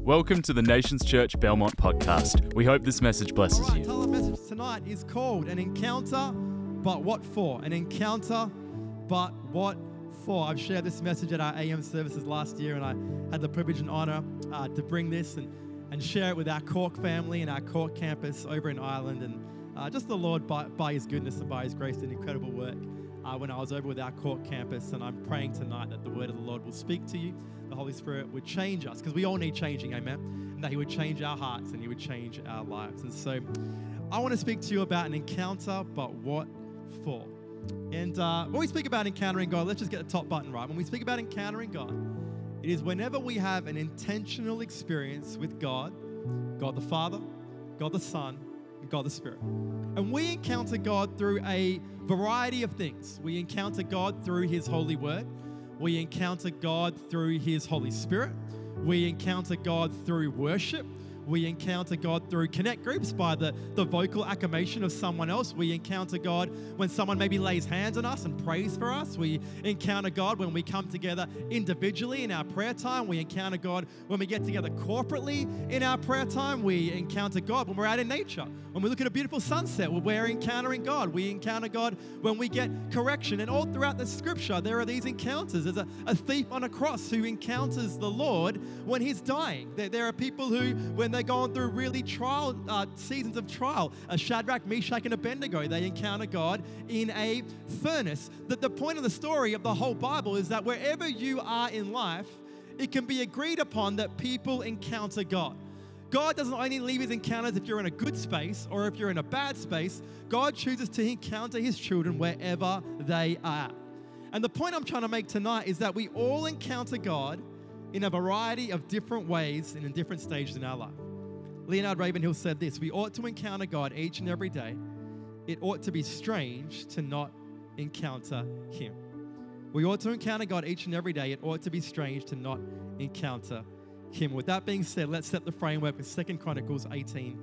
Welcome to the Nations Church Belmont podcast. We hope this message blesses you. Our message tonight is called An Encounter, But What For? An Encounter, But What For? I've shared this message at our AM services last year, and I had the privilege and honor to bring this and share it with our Cork family and our Cork campus over in Ireland. And just the Lord, by His goodness and by His grace, did incredible work when I was over with our Cork campus. And I'm praying tonight that the word of the Lord will speak to you. The Holy Spirit would change us, because we all need changing, amen? And that He would change our hearts and He would change our lives. And so I want to speak to you about an encounter, but what for? And when we speak about encountering God, let's just get the top button right. When we speak about encountering God, it is whenever we have an intentional experience with God, God the Father, God the Son, and God the Spirit. And we encounter God through a variety of things. We encounter God through His holy word. We encounter God through His Holy Spirit. We encounter God through worship. We encounter God through connect groups by the vocal acclamation of someone else. We encounter God when someone maybe lays hands on us and prays for us. We encounter God when we come together individually in our prayer time. We encounter God when we get together corporately in our prayer time. We encounter God when we're out in nature. When we look at a beautiful sunset, we're encountering God. We encounter God when we get correction. And all throughout the scripture, there are these encounters. There's a thief on a cross who encounters the Lord when he's dying. There are people who, when they're going through really seasons of trial, Shadrach, Meshach, and Abednego, they encounter God in a furnace. The point of the story of the whole Bible is that wherever you are in life, it can be agreed upon that people encounter God. God doesn't only leave His encounters if you're in a good space or if you're in a bad space. God chooses to encounter His children wherever they are. And the point I'm trying to make tonight is that we all encounter God in a variety of different ways and in different stages in our life. Leonard Ravenhill said this: we ought to encounter God each and every day. It ought to be strange to not encounter Him. We ought to encounter God each and every day. It ought to be strange to not encounter Him. With that being said, let's set the framework with 2 Chronicles 18,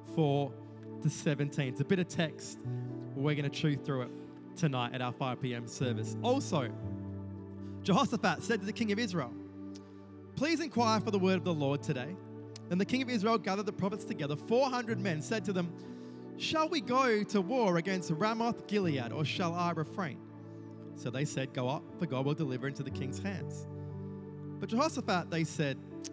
4-17. It's a bit of text. We're going to chew through it tonight at our 5 p.m. service. Also, Jehoshaphat said to the king of Israel, "Please inquire for the word of the Lord today." Then the king of Israel gathered the prophets together, 400 men, said to them, "Shall we go to war against Ramoth Gilead, or shall I refrain?" So they said, "Go up, for God will deliver into the king's hands." But Jehoshaphat said,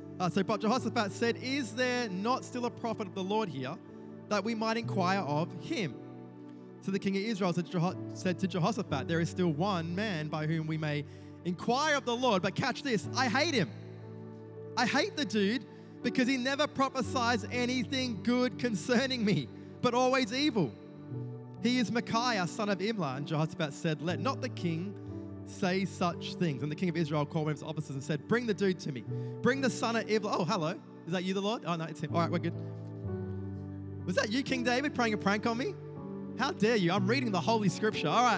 "Is there not still a prophet of the Lord here, that we might inquire of him?" So the king of Israel said to Jehoshaphat, "There is still one man by whom we may inquire of the Lord, but catch this, I hate him. I hate the dude because he never prophesies anything good concerning me, but always evil. He is Micaiah, son of Imlah." And Jehoshaphat said, "Let not the king say such things." And the king of Israel called one of his officers and said, "Bring the dude to me. Bring the son of Imlah." Oh, hello. Is that you, the Lord? Oh, no, it's him. All right, we're good. Was that you, King David, playing a prank on me? How dare you? I'm reading the Holy Scripture. All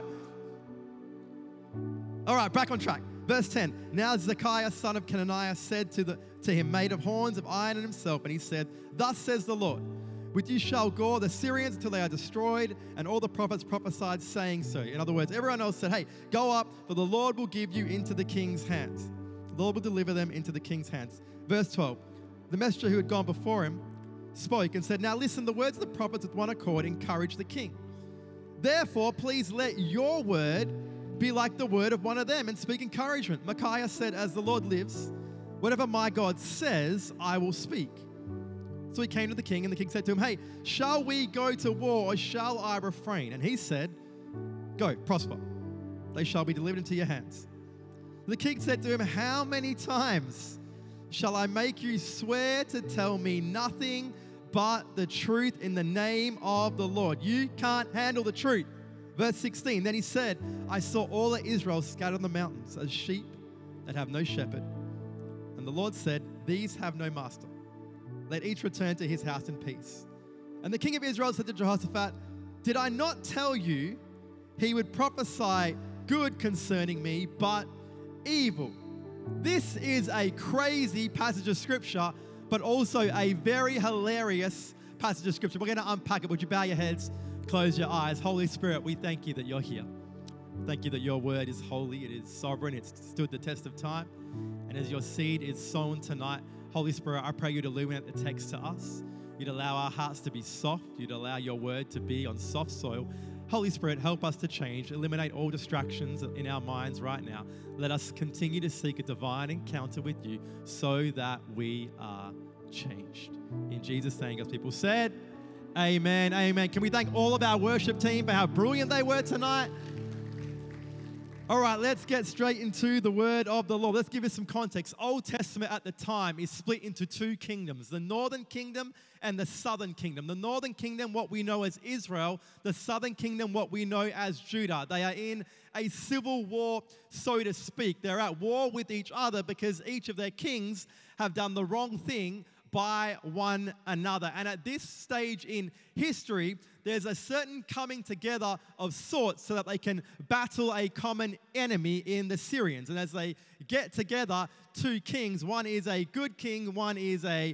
right, back on track. Verse 10, "Now Zedekiah, son of Kenaniah, said to him, made of horns of iron and himself, and he said, 'Thus says the Lord, with you shall gore the Syrians until they are destroyed.' And all the prophets prophesied, saying so." In other words, everyone else said, "Hey, go up, for the Lord will give you into the king's hands. The Lord will deliver them into the king's hands." Verse 12, "The messenger who had gone before him spoke and said, 'Now listen, the words of the prophets with one accord encourage the king. Therefore, please let your word be like the word of one of them and speak encouragement.' Micaiah said, 'As the Lord lives, whatever my God says, I will speak.' So he came to the king, and the king said to him, 'Hey, shall we go to war, or shall I refrain?' And he said, 'Go, prosper. They shall be delivered into your hands.' The king said to him, 'How many times shall I make you swear to tell me nothing but the truth in the name of the Lord? You can't handle the truth.' Verse 16, then he said, 'I saw all of Israel scattered on the mountains as sheep that have no shepherd. And the Lord said, these have no master. Let each return to his house in peace.' And the king of Israel said to Jehoshaphat, 'Did I not tell you he would prophesy good concerning me, but evil?'" This is a crazy passage of scripture, but also a very hilarious passage of scripture. We're going to unpack it. Would you bow your heads, close your eyes? Holy Spirit, we thank you that you're here. Thank you that your word is holy, it is sovereign, it's stood the test of time. And as your seed is sown tonight, Holy Spirit, I pray you'd illuminate the text to us. You'd allow our hearts to be soft. You'd allow your word to be on soft soil. Holy Spirit, help us to change. Eliminate all distractions in our minds right now. Let us continue to seek a divine encounter with you so that we are changed. In Jesus' name, as people said, amen, amen. Can we thank all of our worship team for how brilliant they were tonight? All right, let's get straight into the word of the Lord. Let's give you some context. Old Testament at the time is split into two kingdoms, the northern kingdom and the southern kingdom. The northern kingdom, what we know as Israel, the southern kingdom, what we know as Judah. They are in a civil war, so to speak. They're at war with each other because each of their kings have done the wrong thing by one another. And at this stage in history, there's a certain coming together of sorts so that they can battle a common enemy in the Syrians. And as they get together, two kings, one is a good king, one is a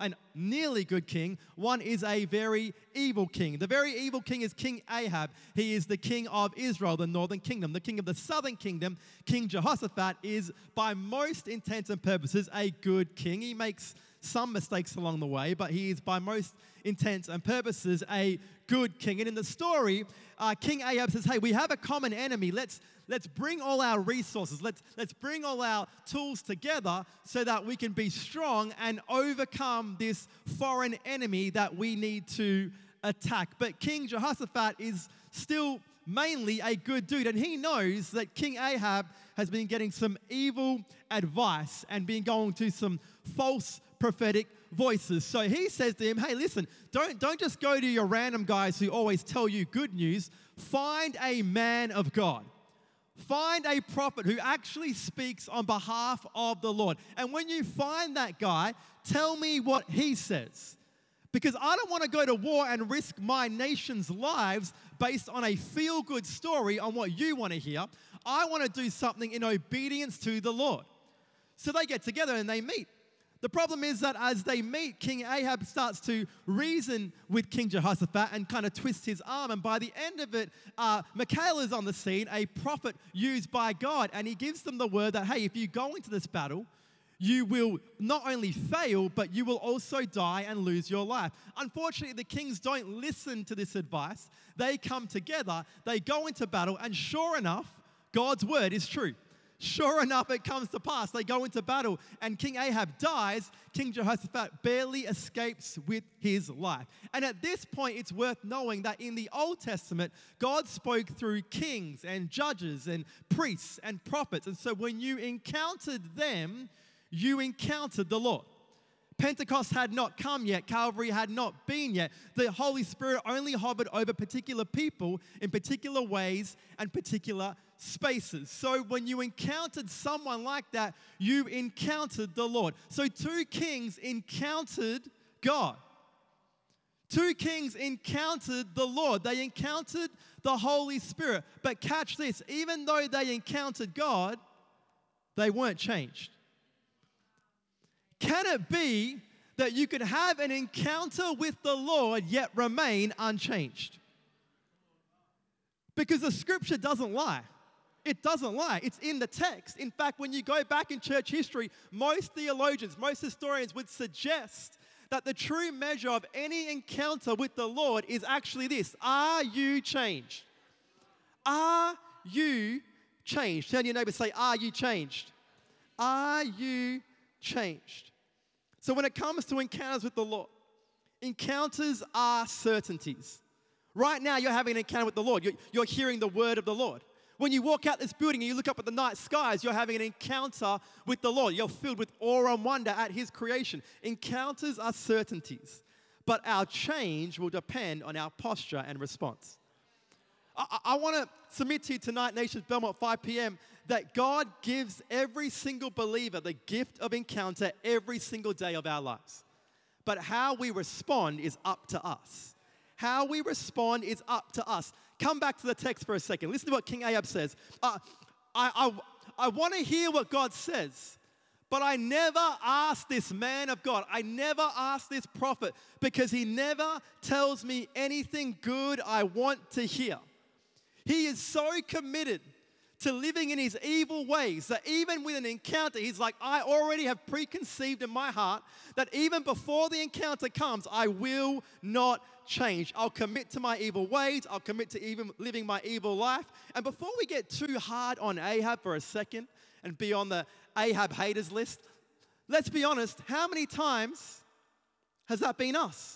nearly good king, one is a very evil king. The very evil king is King Ahab. He is the king of Israel, the northern kingdom. The king of the southern kingdom, King Jehoshaphat, is by most intents and purposes a good king. He makes some mistakes along the way, but he is by most intents and purposes a good king. And in the story, King Ahab says, hey, we have a common enemy. Let's bring all our resources. Let's bring all our tools together so that we can be strong and overcome this foreign enemy that we need to attack. But King Jehoshaphat is still mainly a good dude, and he knows that King Ahab has been getting some evil advice and been going to some false prophetic voices. So he says to him, hey, listen, don't just go to your random guys who always tell you good news. Find a man of God. Find a prophet who actually speaks on behalf of the Lord. And when you find that guy, tell me what he says. Because I don't want to go to war and risk my nation's lives based on a feel-good story on what you want to hear. I want to do something in obedience to the Lord. So they get together and they meet. The problem is that as they meet, King Ahab starts to reason with King Jehoshaphat and kind of twist his arm. And by the end of it, Micaiah is on the scene, a prophet used by God. And he gives them the word that, hey, if you go into this battle, you will not only fail, but you will also die and lose your life. Unfortunately, the kings don't listen to this advice. They come together, they go into battle, and sure enough, God's word is true. Sure enough, it comes to pass. They go into battle, and King Ahab dies. King Jehoshaphat barely escapes with his life. And at this point, it's worth knowing that in the Old Testament, God spoke through kings and judges and priests and prophets. And so when you encountered them, you encountered the Lord. Pentecost had not come yet. Calvary had not been yet. The Holy Spirit only hovered over particular people in particular ways and particular spaces. So when you encountered someone like that, you encountered the Lord. So two kings encountered God. Two kings encountered the Lord. They encountered the Holy Spirit. But catch this, even though they encountered God, they weren't changed. Can it be that you could have an encounter with the Lord yet remain unchanged? Because the scripture doesn't lie. It doesn't lie. It's in the text. In fact, when you go back in church history, most theologians, most historians would suggest that the true measure of any encounter with the Lord is actually this: are you changed? Are you changed? Tell your neighbor, say, are you changed? Are you changed? So when it comes to encounters with the Lord, encounters are certainties. Right now, you're having an encounter with the Lord. You're hearing the word of the Lord. When you walk out this building and you look up at the night skies, you're having an encounter with the Lord. You're filled with awe and wonder at His creation. Encounters are certainties, but our change will depend on our posture and response. I want to submit to you tonight, Nations Belmont, 5 p.m., that God gives every single believer the gift of encounter every single day of our lives. But how we respond is up to us. How we respond is up to us. Come back to the text for a second. Listen to what King Ahab says. I want to hear what God says, but I never ask this man of God. I never ask this prophet because he never tells me anything good I want to hear. He is so committed to living in his evil ways, that even with an encounter, he's like, I already have preconceived in my heart that even before the encounter comes, I will not change. I'll commit to my evil ways. I'll commit to even living my evil life. And before we get too hard on Ahab for a second and be on the Ahab haters list, let's be honest, how many times has that been us?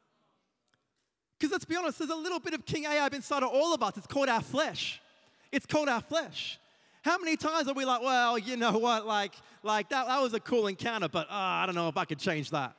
Because let's be honest, there's a little bit of King Ahab inside of all of us. It's called our flesh. It's called our flesh. How many times are we like, well, you know what, like that was a cool encounter, but I don't know if I could change that.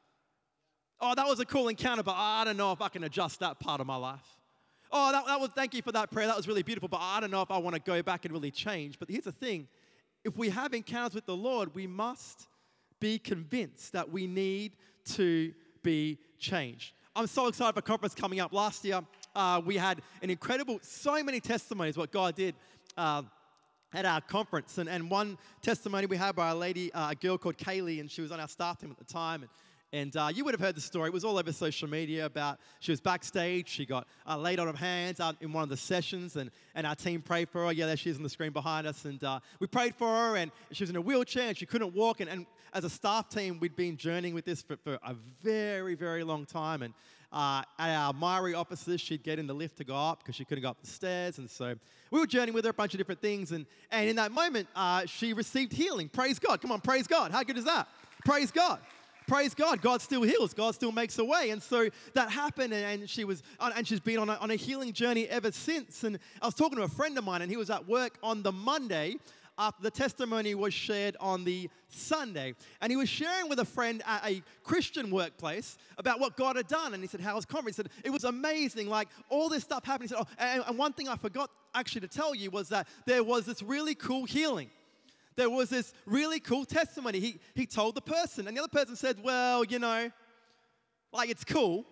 Oh, that was a cool encounter, but I don't know if I can adjust that part of my life. Oh, that was, thank you for that prayer. That was really beautiful, but I don't know if I want to go back and really change. But here's the thing. If we have encounters with the Lord, we must be convinced that we need to be changed. I'm so excited for a conference coming up. Last year, we had an incredible, so many testimonies what God did at our conference. And one testimony we had by a girl called Kaylee, and she was on our staff team at the time. And you would have heard the story. It was all over social media about she was backstage. She got laid on her hands in one of the sessions, and our team prayed for her. Yeah, there she is on the screen behind us. And we prayed for her, and she was in a wheelchair, and she couldn't walk. And as a staff team, we'd been journeying with this for a very, very long time. And at our Maori offices, she'd get in the lift to go up because she couldn't go up the stairs. And so we were journeying with her a bunch of different things. And in that moment, she received healing. Praise God. Come on, praise God. How good is that? Praise God. Praise God. God still heals. God still makes a way. And so that happened, and she's been on a healing journey ever since. And I was talking to a friend of mine, and he was at work on the Monday after the testimony was shared on the Sunday. And he was sharing with a friend at a Christian workplace about what God had done. And he said, how was conference? He said, it was amazing. Like, all this stuff happened. He said, and one thing I forgot actually to tell you was that there was this really cool healing. There was this really cool testimony. He told the person. And the other person said, well, you know, like, it's cool,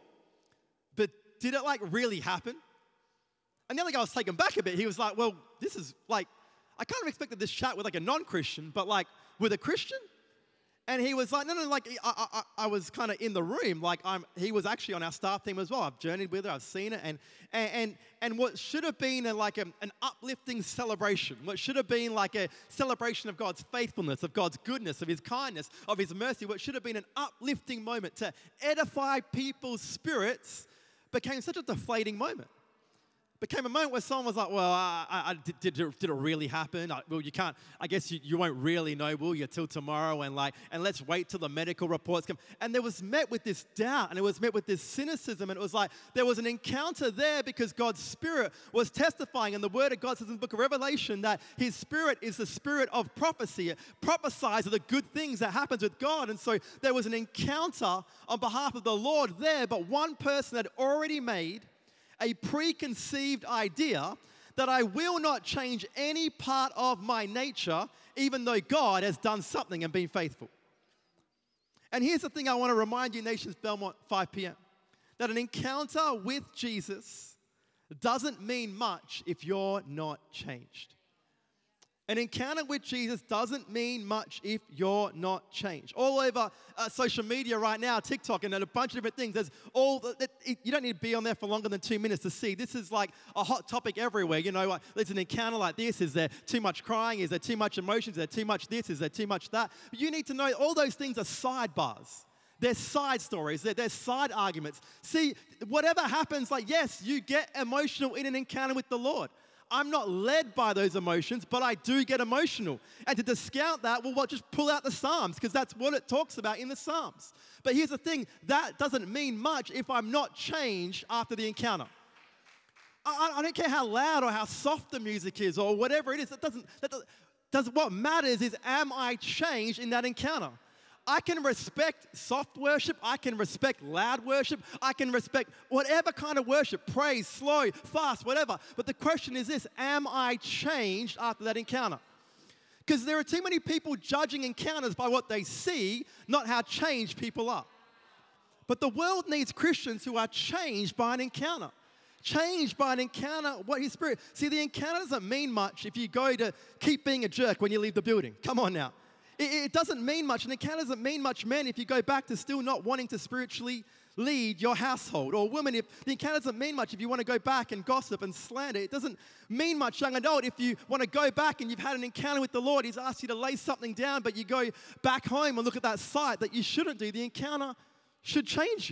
but did it, like, really happen? And the other guy was taken back a bit. He was like, well, this is, like, I kind of expected this chat with, like, a non-Christian, but, like, with a Christian? And he was like, no, like, I was kind of in the room. Like, he was actually on our staff team as well. I've journeyed with her. I've seen it. And what should have been an uplifting celebration, what should have been like a celebration of God's faithfulness, of God's goodness, of his kindness, of his mercy, what should have been an uplifting moment to edify people's spirits became such a deflating moment. Became a moment where someone was like, well, did it really happen? Well, you can't, I guess you won't really know, will you, till tomorrow, and let's wait till the medical reports come. And there was met with this doubt, and it was met with this cynicism, and it was like there was an encounter there because God's Spirit was testifying, and the Word of God says in the book of Revelation that His Spirit is the Spirit of prophecy. It prophesies of the good things that happens with God, and so there was an encounter on behalf of the Lord there, but one person had already made a preconceived idea that I will not change any part of my nature, even though God has done something and been faithful. And here's the thing I want to remind you, Nations Belmont, 5 p.m., that an encounter with Jesus doesn't mean much if you're not changed. An encounter with Jesus doesn't mean much if you're not changed. All over social media right now, TikTok and a bunch of different things, you don't need to be on there for longer than 2 minutes to see. This is like a hot topic everywhere. You know, there's an encounter like this. Is there too much crying? Is there too much emotions? Is there too much this? Is there too much that? But you need to know all those things are sidebars. They're side stories. They're side arguments. See, whatever happens, like, yes, you get emotional in an encounter with the Lord. I'm not led by those emotions, but I do get emotional. And to discount that, well, just pull out the Psalms, because that's what it talks about in the Psalms. But here's the thing, that doesn't mean much if I'm not changed after the encounter. I don't care how loud or how soft the music is or whatever it is. What matters is, am I changed in that encounter? I can respect soft worship. I can respect loud worship. I can respect whatever kind of worship, praise, slow, fast, whatever. But the question is this, am I changed after that encounter? Because there are too many people judging encounters by what they see, not how changed people are. But the world needs Christians who are changed by an encounter. Changed by an encounter, what His Spirit. See, the encounter doesn't mean much if you go to keep being a jerk when you leave the building. Come on now. It doesn't mean much. An encounter doesn't mean much, men, if you go back to still not wanting to spiritually lead your household. Or women, if the encounter doesn't mean much, if you want to go back and gossip and slander, it doesn't mean much. Young adult, if you want to go back and you've had an encounter with the Lord, He's asked you to lay something down, but you go back home and look at that site that you shouldn't do, the encounter should change you.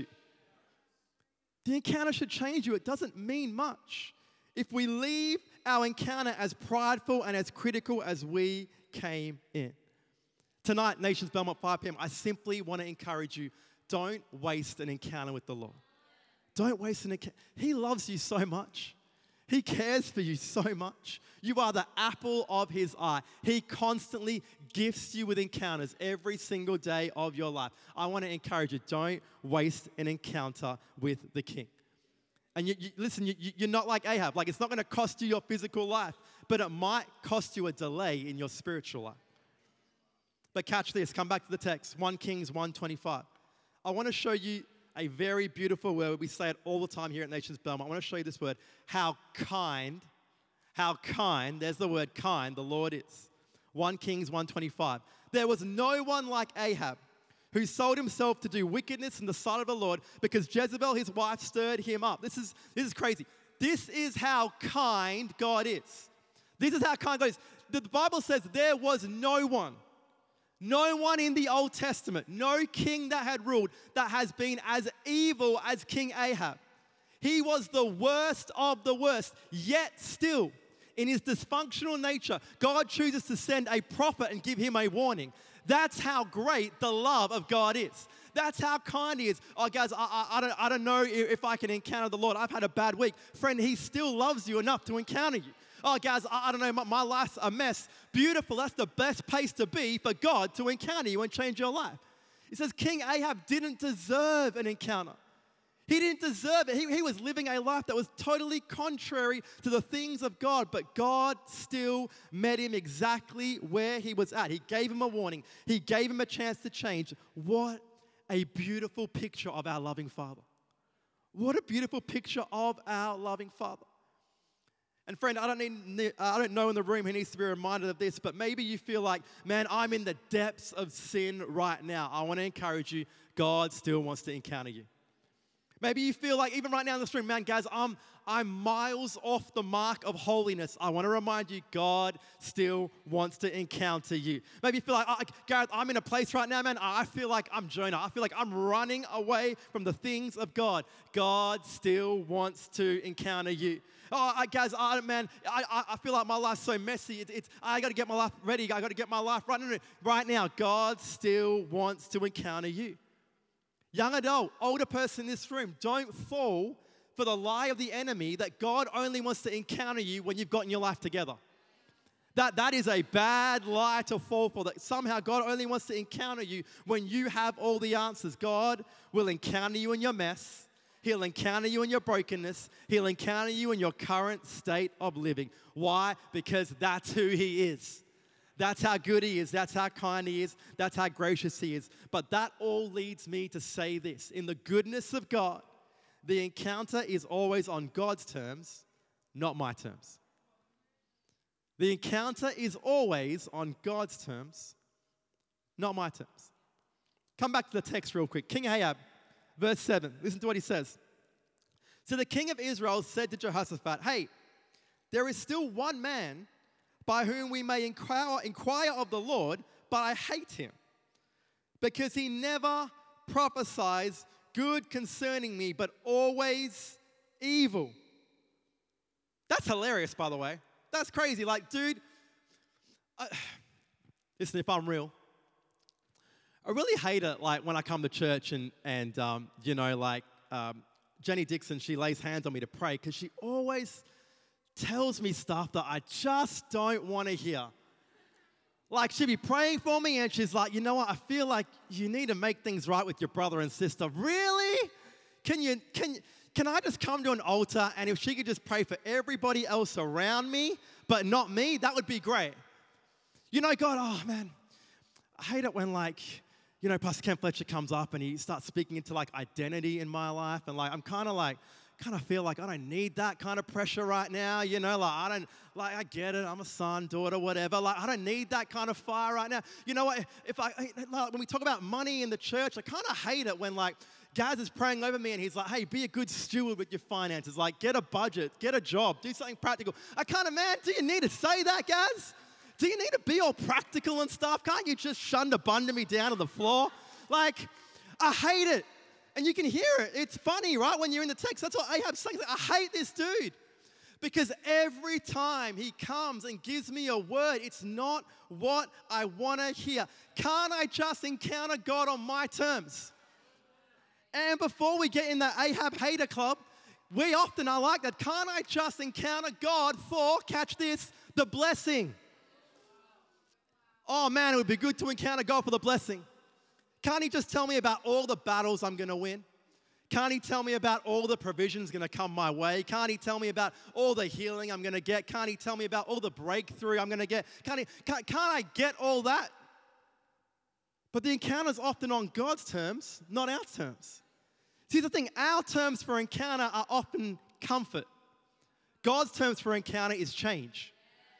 The encounter should change you. It doesn't mean much if we leave our encounter as prideful and as critical as we came in. Tonight, Nations Belmont, 5 p.m., I simply want to encourage you, don't waste an encounter with the Lord. Don't waste an encounter. He loves you so much. He cares for you so much. You are the apple of His eye. He constantly gifts you with encounters every single day of your life. I want to encourage you, don't waste an encounter with the King. And listen, you're not like Ahab. Like, it's not going to cost you your physical life, but it might cost you a delay in your spiritual life. But catch this. Come back to the text. 1 Kings 1:25. I want to show you a very beautiful word. We say it all the time here at Nations Belmont. I want to show you this word. How kind, there's the word kind, the Lord is. 1 Kings 1:25. There was no one like Ahab, who sold himself to do wickedness in the sight of the Lord because Jezebel, his wife, stirred him up. This is crazy. This is how kind God is. This is how kind God is. The Bible says there was no one in the Old Testament, no king that had ruled that has been as evil as King Ahab. He was the worst of the worst, yet still, in his dysfunctional nature, God chooses to send a prophet and give him a warning. That's how great the love of God is. That's how kind He is. Oh, guys, I don't know if I can encounter the Lord. I've had a bad week. Friend, He still loves you enough to encounter you. Oh, guys, I don't know, my life's a mess. Beautiful, that's the best place to be for God to encounter you and change your life. It says King Ahab didn't deserve an encounter. He didn't deserve it. He was living a life that was totally contrary to the things of God, but God still met him exactly where he was at. He gave him a warning. He gave him a chance to change. What a beautiful picture of our loving Father. What a beautiful picture of our loving Father. And friend, I don't know in the room who needs to be reminded of this, but maybe you feel like, man, I'm in the depths of sin right now. I want to encourage you, God still wants to encounter you. Maybe you feel like, even right now in this room, man, guys, I'm miles off the mark of holiness. I want to remind you, God still wants to encounter you. Maybe you feel like, Gareth, I'm in a place right now, man, I feel like I'm Jonah. I feel like I'm running away from the things of God. God still wants to encounter you. Guys, I feel like my life's so messy. I got to get my life ready. I got to get my life right. No, right now, God still wants to encounter you. Young adult, older person in this room, don't fall for the lie of the enemy that God only wants to encounter you when you've gotten your life together. That is a bad lie to fall for, that somehow God only wants to encounter you when you have all the answers. God will encounter you in your mess. He'll encounter you in your brokenness. He'll encounter you in your current state of living. Why? Because that's who He is. That's how good He is. That's how kind He is. That's how gracious He is. But that all leads me to say this. In the goodness of God, the encounter is always on God's terms, not my terms. The encounter is always on God's terms, not my terms. Come back to the text real quick. King Ahab, verse 7. Listen to what he says. So the king of Israel said to Jehoshaphat, hey, there is still one man by whom we may inquire of the Lord, but I hate him, because he never prophesies good concerning me, but always evil. That's hilarious, by the way. That's crazy. Like, dude, listen, if I'm real, I really hate it, like, when I come to church and Jenny Dixon, she lays hands on me to pray, because she always tells me stuff that I just don't want to hear. Like, she'd be praying for me, and she's like, you know what, I feel like you need to make things right with your brother and sister. Really? Can I just come to an altar, and if she could just pray for everybody else around me, but not me, that would be great. You know, God, oh, man, I hate it when, Pastor Ken Fletcher comes up, and he starts speaking into, identity in my life, and, I'm kind of like, kind of feel like I don't need that kind of pressure right now. I get it. I'm a son, daughter, whatever. Like, I don't need that kind of fire right now. You know what? When we talk about money in the church, I kind of hate it when Gaz is praying over me and he's like, hey, be a good steward with your finances. Like, get a budget, get a job, do something practical. Man, do you need to say that, Gaz? Do you need to be all practical and stuff? Can't you just shunda me down to the floor? Like, I hate it. And you can hear it. It's funny, right? When you're in the text, that's what Ahab's saying. I hate this dude. Because every time he comes and gives me a word, it's not what I want to hear. Can't I just encounter God on my terms? And before we get in the Ahab hater club, we often are like that. Can't I just encounter God for, catch this, the blessing? Oh man, it would be good to encounter God for the blessing. Can't he just tell me about all the battles I'm going to win? Can't he tell me about all the provisions going to come my way? Can't he tell me about all the healing I'm going to get? Can't he tell me about all the breakthrough I'm going to get? Can't I get all that? But the encounter's often on God's terms, not our terms. See, the thing, our terms for encounter are often comfort. God's terms for encounter is change.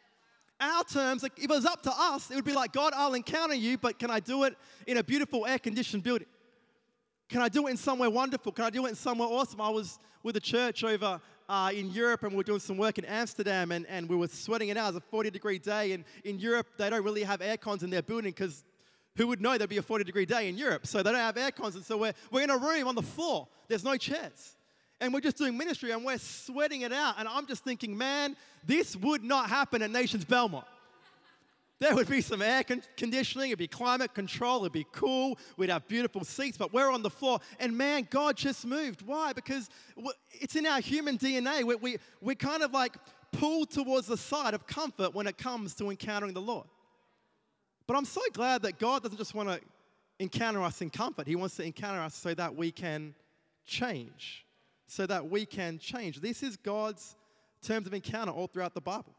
Our terms, if it was up to us, it would be like, God, I'll encounter you, but can I do it in a beautiful air-conditioned building? Can I do it in somewhere wonderful? Can I do it in somewhere awesome? I was with a church over in Europe, and we were doing some work in Amsterdam, and we were sweating it out. It was a 40-degree day, and in Europe, they don't really have air cons in their building because who would know there'd be a 40-degree day in Europe? So they don't have air cons, and so we're in a room on the floor. There's no chairs. And we're just doing ministry, and we're sweating it out. And I'm just thinking, man, this would not happen at Nations Belmont. There would be some air conditioning. It'd be climate control. It'd be cool. We'd have beautiful seats. But we're on the floor. And, man, God just moved. Why? Because it's in our human DNA. We're kind of like pulled towards the side of comfort when it comes to encountering the Lord. But I'm so glad that God doesn't just want to encounter us in comfort. He wants to encounter us so that we can change. So that we can change. This is God's terms of encounter all throughout the Bible.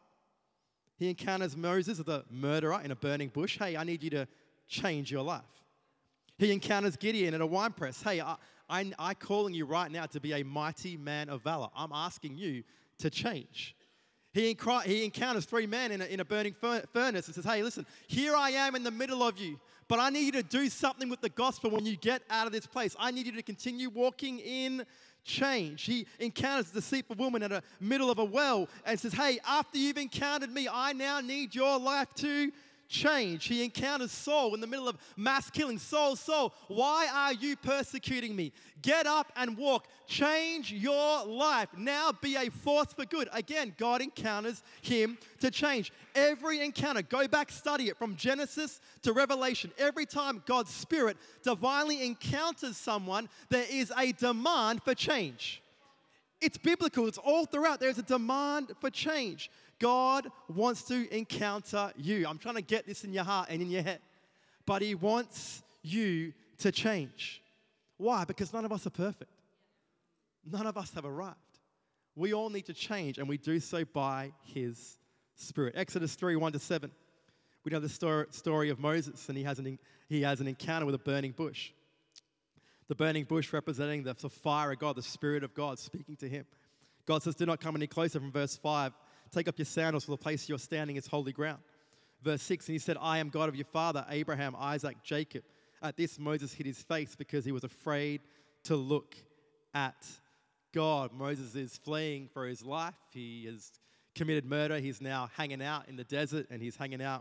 He encounters Moses, the murderer, in a burning bush. Hey, I need you to change your life. He encounters Gideon at a wine press. Hey, I'm calling you right now to be a mighty man of valor. I'm asking you to change. He encounters three men in a burning furnace and says, hey, listen, here I am in the middle of you, but I need you to do something with the gospel when you get out of this place. I need you to continue walking in change. He encounters the deceitful woman in the middle of a well and says, hey, after you've encountered me, I now need your life to change. He encounters Saul in the middle of mass killing. Saul, why are you persecuting me? Get up and walk. Change your life. Now be a force for good. Again, God encounters him to change. Every encounter, go back, study it from Genesis to Revelation. Every time God's Spirit divinely encounters someone, there is a demand for change. It's biblical. It's all throughout. There's a demand for change. God wants to encounter you. I'm trying to get this in your heart and in your head. But he wants you to change. Why? Because none of us are perfect. None of us have arrived. We all need to change, and we do so by his Spirit. Exodus 3, 1-7. We know the story of Moses, and he has an encounter with a burning bush. The burning bush representing the fire of God, the Spirit of God speaking to him. God says, do not come any closer from verse 5. Take up your sandals, for the place you're standing is holy ground. Verse 6, and he said, I am God of your father, Abraham, Isaac, Jacob. At this, Moses hid his face because he was afraid to look at God. Moses is fleeing for his life. He has committed murder. He's now hanging out in the desert, and he's hanging out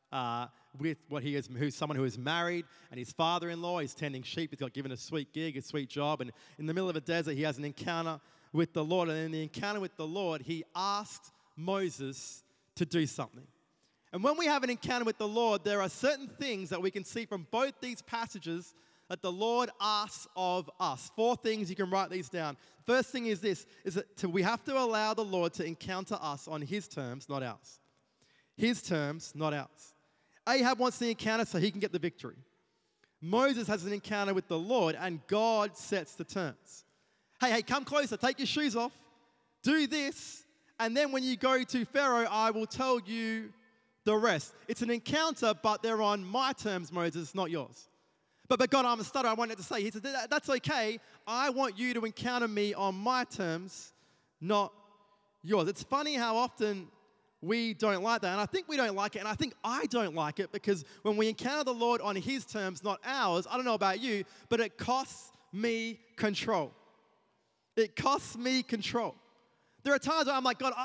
with someone who is married, and his father-in-law. He's tending sheep. He's got given a sweet gig, a sweet job, and in the middle of a desert, he has an encounter with the Lord. And in the encounter with the Lord, he asked Moses to do something. And when we have an encounter with the Lord, there are certain things that we can see from both these passages that the Lord asks of us. 4 things, you can write these down. First thing is this, we have to allow the Lord to encounter us on his terms, not ours. His terms, not ours. Ahab wants the encounter so he can get the victory. Moses has an encounter with the Lord, and God sets the terms. Hey, come closer, take your shoes off, do this, and then when you go to Pharaoh, I will tell you the rest. It's an encounter, but they're on my terms, Moses, not yours. But God, I'm a stutterer. I wanted to say, he said, that's okay. I want you to encounter me on my terms, not yours. It's funny how often we don't like that. And I think we don't like it. And I think I don't like it because when we encounter the Lord on his terms, not ours, I don't know about you, but it costs me control. It costs me control. There are times where I'm like, God,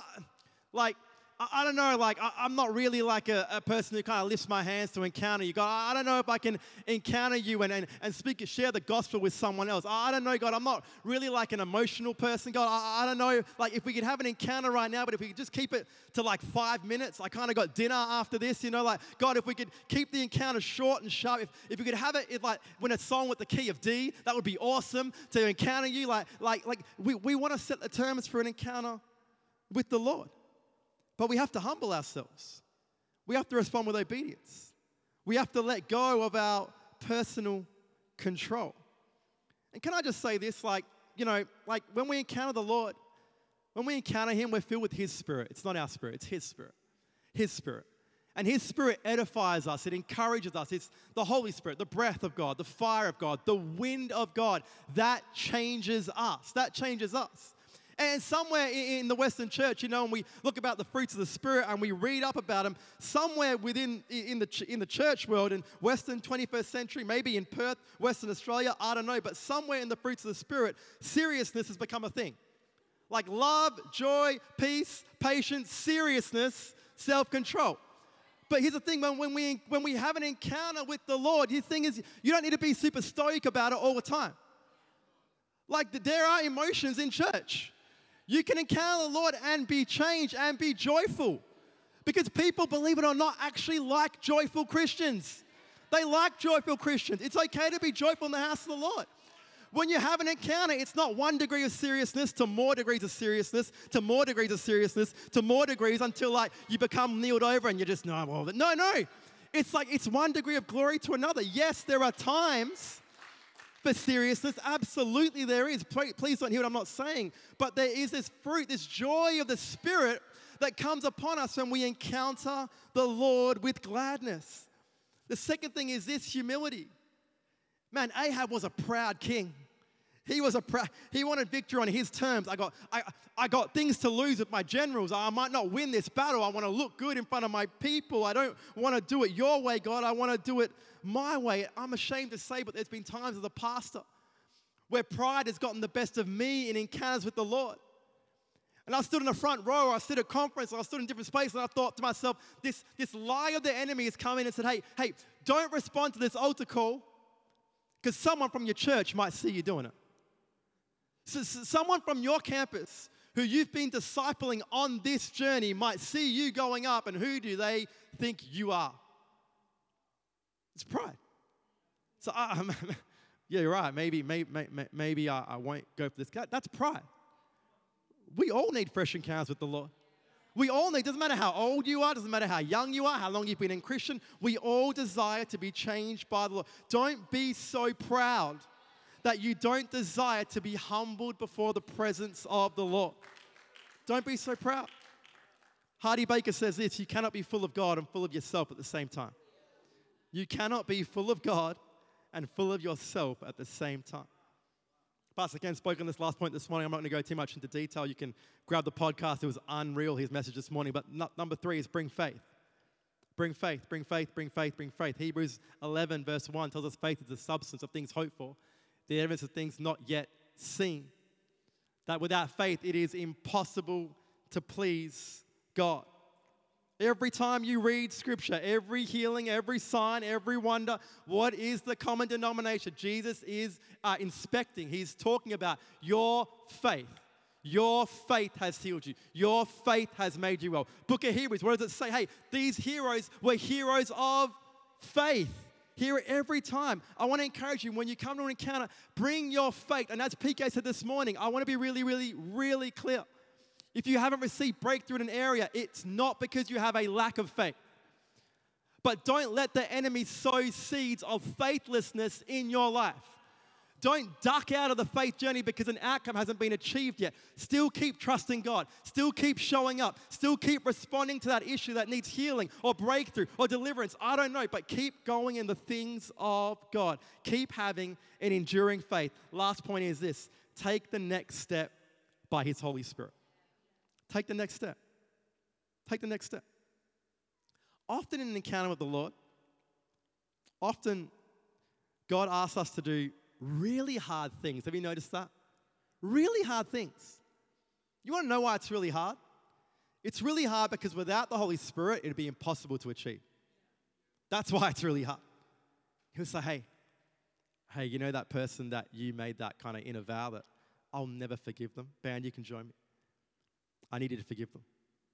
I don't know, I'm not really like a person who kind of lifts my hands to encounter you. God, I don't know if I can encounter you and share the gospel with someone else. I don't know, God, I'm not really like an emotional person. God, I don't know, like if we could have an encounter right now, but if we could just keep it to like 5 minutes, I kind of got dinner after this, like, God, if we could keep the encounter short and sharp, if we could have it like when a song with the key of D, that would be awesome to encounter you. We want to set the terms for an encounter with the Lord. But we have to humble ourselves. We have to respond with obedience. We have to let go of our personal control. And can I just say this, like when we encounter the Lord, when we encounter him, we're filled with his Spirit. It's not our spirit, it's his Spirit. His Spirit. And his Spirit edifies us. It encourages us. It's the Holy Spirit, the breath of God, the fire of God, the wind of God. That changes us. That changes us. And somewhere in the Western church, and we look about the fruits of the Spirit and we read up about them, somewhere within in the church world, in Western 21st century, maybe in Perth, Western Australia, I don't know, but somewhere in the fruits of the Spirit, seriousness has become a thing. Like love, joy, peace, patience, seriousness, self-control. But here's the thing, when we have an encounter with the Lord, the thing is, you don't need to be super stoic about it all the time. Like there are emotions in church. You can encounter the Lord and be changed and be joyful. Because people, believe it or not, actually like joyful Christians. They like joyful Christians. It's okay to be joyful in the house of the Lord. When you have an encounter, it's not 1 degree of seriousness to more degrees of seriousness, to more degrees of seriousness, to more degrees until you become kneeled over and you just, no. It's like it's 1 degree of glory to another. Yes, there are times for seriousness, absolutely there is. Please don't hear what I'm not saying. But there is this fruit, this joy of the Spirit that comes upon us when we encounter the Lord with gladness. The second thing is this, humility. Man, Ahab was a proud king. He wanted victory on his terms. I got things to lose with my generals. I might not win this battle. I want to look good in front of my people. I don't want to do it your way, God. I want to do it my way. I'm ashamed to say, but there's been times as a pastor where pride has gotten the best of me in encounters with the Lord. And I stood in the front row, or I stood at a conference, or I stood in different spaces, and I thought to myself, this lie of the enemy has come in and said, hey, don't respond to this altar call because someone from your church might see you doing it. So someone from your campus who you've been discipling on this journey might see you going up, and who do they think you are? It's pride. So, yeah, you're right. Maybe I won't go for this. That's pride. We all need fresh encounters with the Lord. We all need, doesn't matter how old you are, doesn't matter how young you are, how long you've been in Christian, we all desire to be changed by the Lord. Don't be so proud that you don't desire to be humbled before the presence of the Lord. Don't be so proud. Hardy Baker says this, you cannot be full of God and full of yourself at the same time. You cannot be full of God and full of yourself at the same time. Pastor Ken spoke on this last point this morning. I'm not going to go too much into detail. You can grab the podcast. It was unreal, his message this morning. But number 3 is bring faith. Bring faith, bring faith, bring faith, bring faith. Hebrews 11 verse 1 tells us faith is the substance of things hoped for, the evidence of things not yet seen. That without faith, it is impossible to please God. Every time you read Scripture, every healing, every sign, every wonder, what is the common denomination? Jesus is inspecting. He's talking about your faith. Your faith has healed you. Your faith has made you well. Book of Hebrews, what does it say? Hey, these heroes were heroes of faith. Hear it every time. I want to encourage you, when you come to an encounter, bring your faith. And as PK said this morning, I want to be really, really, really clear. If you haven't received breakthrough in an area, it's not because you have a lack of faith. But don't let the enemy sow seeds of faithlessness in your life. Don't duck out of the faith journey because an outcome hasn't been achieved yet. Still keep trusting God. Still keep showing up. Still keep responding to that issue that needs healing or breakthrough or deliverance. I don't know, but keep going in the things of God. Keep having an enduring faith. Last point is this. Take the next step by His Holy Spirit. Take the next step. Take the next step. Often in an encounter with the Lord, often God asks us to do really hard things. Have you noticed that? Really hard things. You want to know why it's really hard? It's really hard because without the Holy Spirit, it'd be impossible to achieve. That's why it's really hard. He'll say, hey, you know that person that you made that kind of inner vow that I'll never forgive them? Band, you can join me. I need you to forgive them.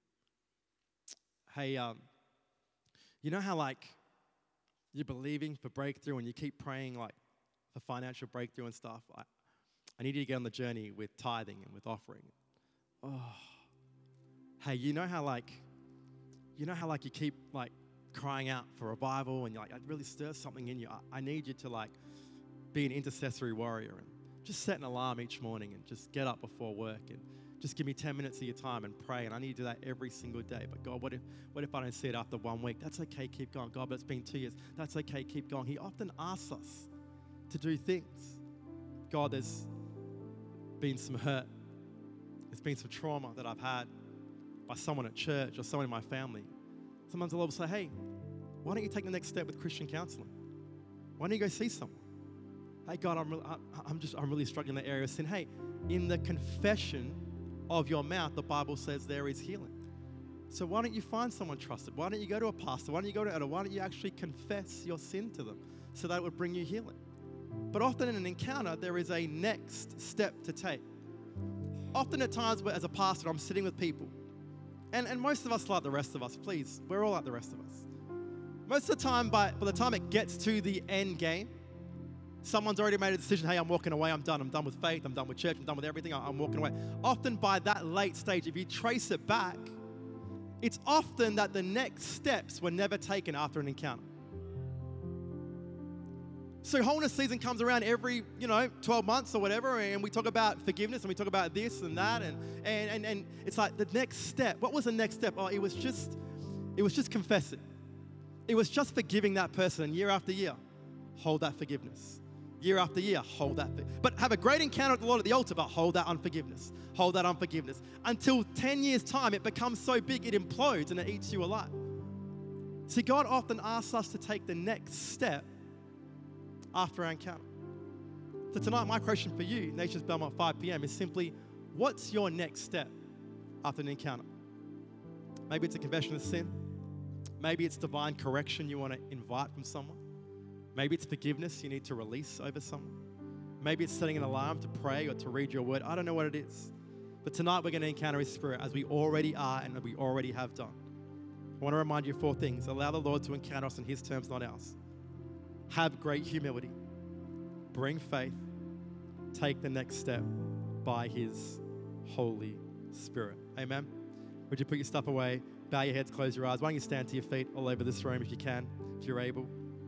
Hey, you know how you're believing for breakthrough and you keep praying for financial breakthrough and stuff? I need you to get on the journey with tithing and with offering. Oh, hey, you know how you keep crying out for revival and you're it really stirs something in you. I need you to be an intercessory warrior and just set an alarm each morning and just get up before work and just give me 10 minutes of your time and pray. And I need to do that every single day. But God, what if I don't see it after 1 week? That's okay, keep going. God, but it's been 2 years. That's okay, keep going. He often asks us to do things. God, there's been some hurt. There's been some trauma that I've had by someone at church or someone in my family. Sometimes the Lord will say, hey, why don't you take the next step with Christian counseling? Why don't you go see someone? Hey, God, I'm really struggling in that area of sin. Hey, in the confession of your mouth, the Bible says there is healing. So why don't you find someone trusted? Why don't you go to a pastor? Why don't you go to an elder? Why don't you actually confess your sin to them so that it would bring you healing? But often in an encounter, there is a next step to take. Often at times, as a pastor, I'm sitting with people. And most of us like the rest of us, please. We're all like the rest of us. Most of the time, by the time it gets to the end game, someone's already made a decision, hey, I'm walking away, I'm done with faith, I'm done with church, I'm done with everything, I'm walking away. Often by that late stage, if you trace it back, it's often that the next steps were never taken after an encounter. So wholeness season comes around every, 12 months or whatever, and we talk about forgiveness, and we talk about this and that, and it's the next step. What was the next step? Oh, it was just confessing. It was just forgiving that person, and year after year, hold that forgiveness. Year after year, hold that. But have a great encounter with the Lord at the altar, but hold that unforgiveness. Hold that unforgiveness. Until 10 years' time, it becomes so big, it implodes and it eats you alive. See, God often asks us to take the next step after our encounter. So tonight, my question for you, Nations Belmont 5 p.m. is simply, what's your next step after an encounter? Maybe it's a confession of sin. Maybe it's divine correction you want to invite from someone. Maybe it's forgiveness you need to release over someone. Maybe it's setting an alarm to pray or to read your word. I don't know what it is. But tonight we're going to encounter His Spirit as we already are and we already have done. I want to remind you of 4 things. Allow the Lord to encounter us in His terms, not ours. Have great humility. Bring faith. Take the next step by His Holy Spirit. Amen. Would you put your stuff away? Bow your heads, close your eyes. Why don't you stand to your feet all over this room if you can, if you're able.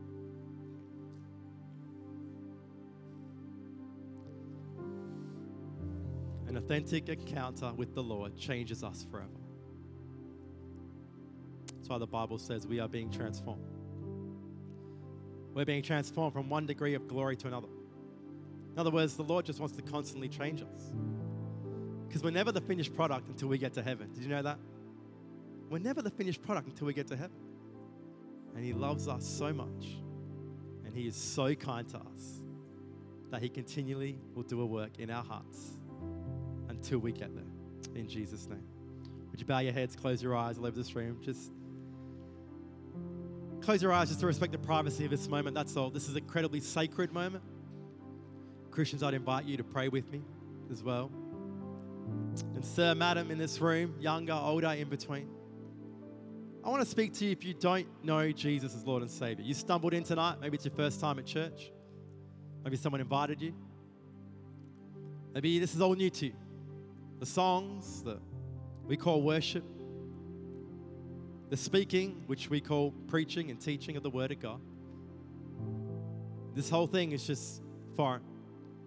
An authentic encounter with the Lord changes us forever. That's why the Bible says we are being transformed. We're being transformed from one degree of glory to another. In other words, the Lord just wants to constantly change us. Because we're never the finished product until we get to heaven. Did you know that? We're never the finished product until we get to heaven. And He loves us so much. And He is so kind to us that He continually will do a work in our hearts until we get there. In Jesus' name. Would you bow your heads, close your eyes all over this room? Just close your eyes just to respect the privacy of this moment. That's all. This is an incredibly sacred moment. Christians, I'd invite you to pray with me as well. And sir, madam in this room, younger, older, in between. I want to speak to you if you don't know Jesus as Lord and Savior. You stumbled in tonight. Maybe it's your first time at church. Maybe someone invited you. Maybe this is all new to you. The songs that we call worship. The speaking, which we call preaching and teaching of the Word of God. This whole thing is just foreign.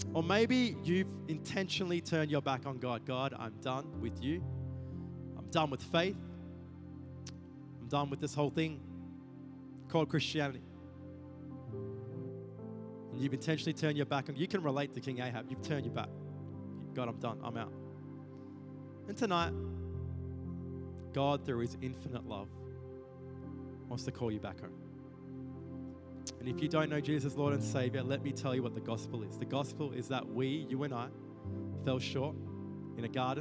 Or maybe you've intentionally turned your back on God. God, I'm done with you. I'm done with faith. I'm done with this whole thing called Christianity. And you've intentionally turned your back on. You can relate to King Ahab. You've turned your back. God, I'm done. I'm out. And tonight, God, through his infinite love, wants to call you back home. And if you don't know Jesus as Lord and Savior, let me tell you what the gospel is. The gospel is that you and I, fell short in a garden.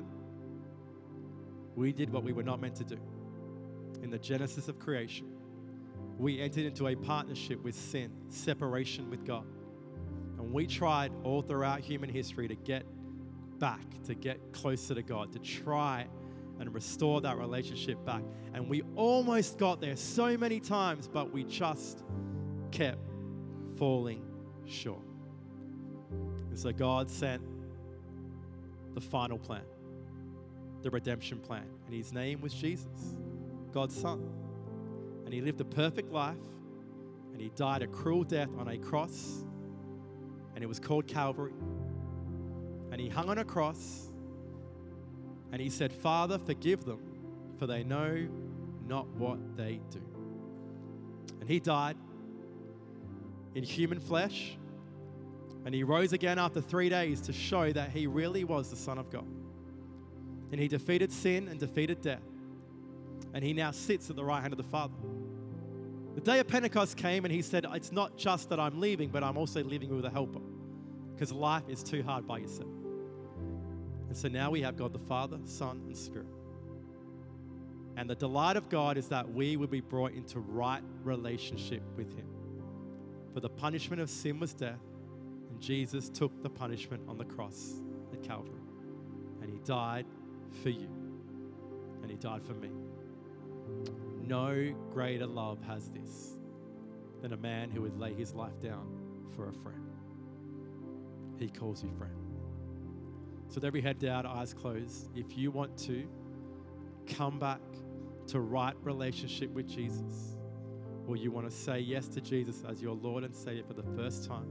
We did what we were not meant to do. In the genesis of creation, we entered into a partnership with sin, separation with God. And we tried all throughout human history to get back, to get closer to God, to try and restore that relationship back. And we almost got there so many times, but we just kept falling short. And so God sent the final plan, the redemption plan. And his name was Jesus, God's Son. And he lived a perfect life, and he died a cruel death on a cross, and it was called Calvary. And he hung on a cross, and he said, Father, forgive them, for they know not what they do. And he died in human flesh, and he rose again after 3 days to show that he really was the Son of God. And he defeated sin and defeated death, and he now sits at the right hand of the Father. The day of Pentecost came, and he said, it's not just that I'm leaving, but I'm also leaving with a helper, because life is too hard by yourself. And so now we have God the Father, Son, and Spirit. And the delight of God is that we will be brought into right relationship with him. For the punishment of sin was death, and Jesus took the punishment on the cross at Calvary. And he died for you, and he died for me. No greater love has this than a man who would lay his life down for a friend. He calls you friend. So with every head down, eyes closed, if you want to come back to right relationship with Jesus, or you want to say yes to Jesus as your Lord and Savior for the first time,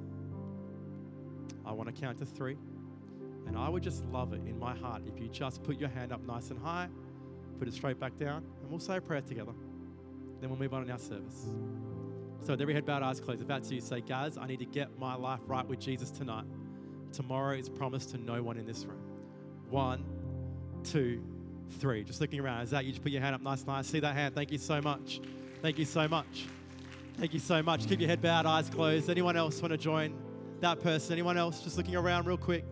I want to count to 3. And I would just love it in my heart if you just put your hand up nice and high, put it straight back down, and we'll say a prayer together. Then we'll move on in our service. So with every head bowed, eyes closed, if that's you, say, Gaz, I need to get my life right with Jesus tonight. Tomorrow is promised to no one in this room. 1, 2, 3. Just looking around. Is that you? Just put your hand up nice and high. See that hand? Thank you so much. Thank you so much. Thank you so much. Keep your head bowed, eyes closed. Anyone else want to join that person? Anyone else just looking around real quick?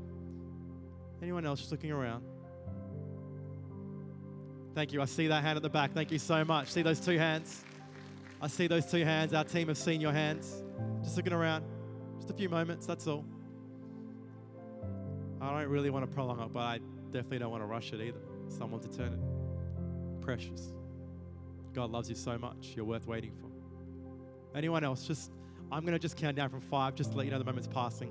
Anyone else just looking around? Thank you. I see that hand at the back. Thank you so much. See those 2 hands? I see those 2 hands. Our team have seen your hands. Just looking around. Just a few moments, that's all. I don't really want to prolong it, but I definitely don't want to rush it either. Someone's eternity. Precious. God loves you so much. You're worth waiting for. Anyone else? I'm going to just count down from 5, just to let you know the moment's passing.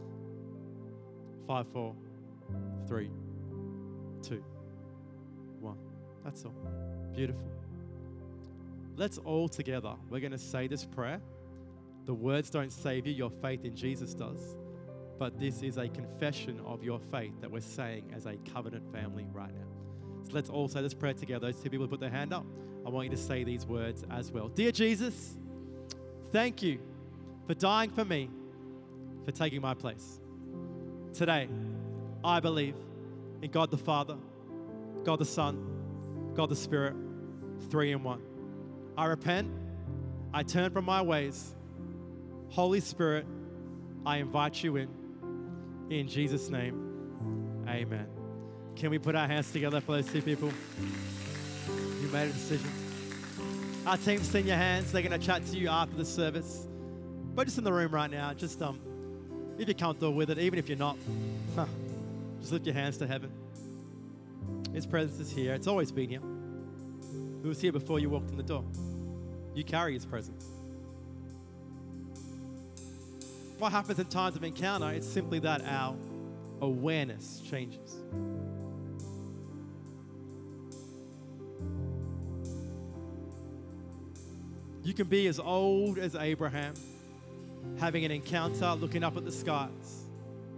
5, 4, 3, 2, 1. That's all. Beautiful. Let's all together, we're going to say this prayer. The words don't save you. Your faith in Jesus does. But this is a confession of your faith that we're saying as a covenant family right now. So let's all say this prayer together. Those 2 people put their hand up. I want you to say these words as well. Dear Jesus, thank you for dying for me, for taking my place. Today, I believe in God the Father, God the Son, God the Spirit, 3 in 1. I repent. I turn from my ways. Holy Spirit, I invite you in. In Jesus' name, amen. Can we put our hands together for those 2 people? You made a decision. Our team's seen your hands. They're going to chat to you after the service. But just in the room right now, just if you're comfortable with it, even if you're not, just lift your hands to heaven. His presence is here. It's always been here. It was here before you walked in the door. You carry his presence. What happens in times of encounter, it's simply that our awareness changes. You can be as old as Abraham, having an encounter, looking up at the skies,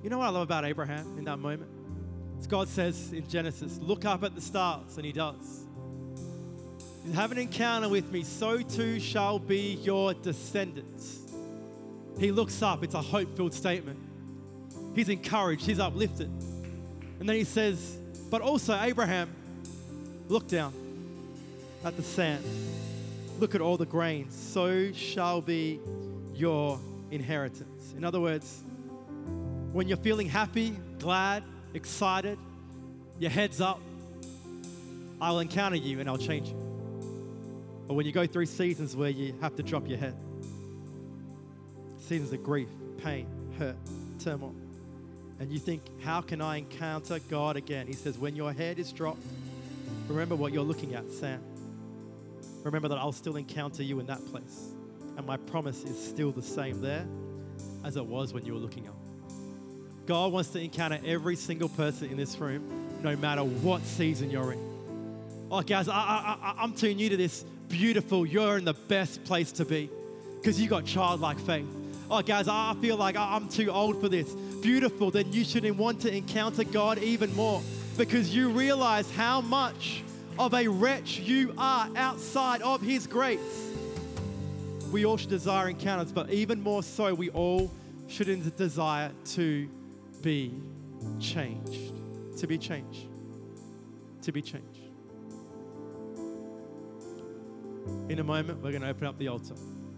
You know what I love about Abraham in that moment? It's God says in Genesis, look up at the stars, and he does. You have an encounter with me, so too shall be your descendants. He looks up, it's a hope-filled statement. He's encouraged, he's uplifted. And then he says, but also Abraham, look down at the sand. Look at all the grains, so shall be your inheritance. In other words, when you're feeling happy, glad, excited, your head's up, I'll encounter you and I'll change you. But when you go through seasons where you have to drop your head, seasons of grief, pain, hurt, turmoil, and you think, how can I encounter God again? He says, when your head is dropped, remember what you're looking at, Sam. Remember that I'll still encounter you in that place. And my promise is still the same there as it was when you were looking up. God wants to encounter every single person in this room, no matter what season you're in. Oh, guys, I'm too new to this. Beautiful, you're in the best place to be because you got childlike faith. Oh, guys, I feel like I'm too old for this. Beautiful, then you should want to encounter God even more because you realize how much of a wretch you are outside of His grace. We all should desire encounters, but even more so, we all should desire to be changed. To be changed. To be changed. In a moment, we're going to open up the altar.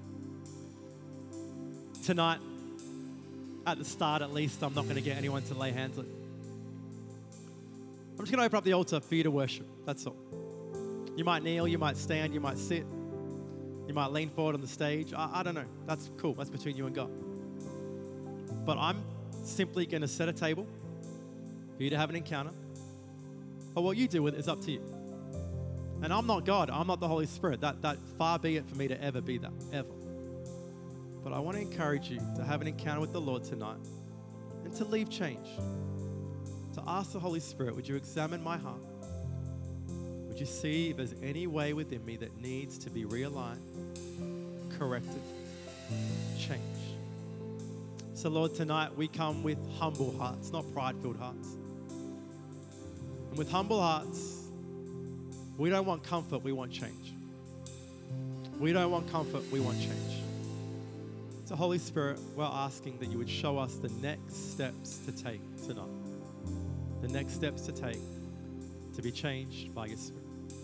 Tonight, at the start at least, I'm not going to get anyone to lay hands on. I'm just going to open up the altar for you to worship. That's all. You might kneel, you might stand, you might sit. You might lean forward on the stage. I don't know. That's cool. That's between you and God. But I'm simply going to set a table for you to have an encounter. But what you do with it is up to you. And I'm not God. I'm not the Holy Spirit. That far be it for me to ever be that, ever. But I want to encourage you to have an encounter with the Lord tonight and to leave changed. To ask the Holy Spirit, would you examine my heart? Would you see if there's any way within me that needs to be realigned, corrected, changed? So Lord, tonight we come with humble hearts, not pride-filled hearts. And with humble hearts, we don't want comfort, we want change. We don't want comfort, we want change. So Holy Spirit, we're asking that you would show us the next steps to take tonight. The next steps to take to be changed by your Spirit.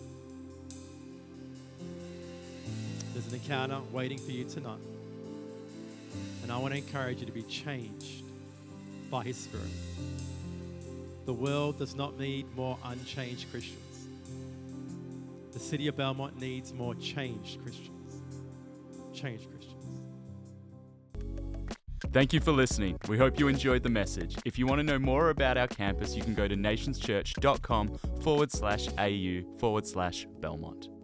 There's an encounter waiting for you tonight. And I want to encourage you to be changed by His Spirit. The world does not need more unchanged Christians. The city of Belmont needs more changed Christians. Changed Christians. Thank you for listening. We hope you enjoyed the message. If you want to know more about our campus, you can go to nationschurch.com/au/Belmont.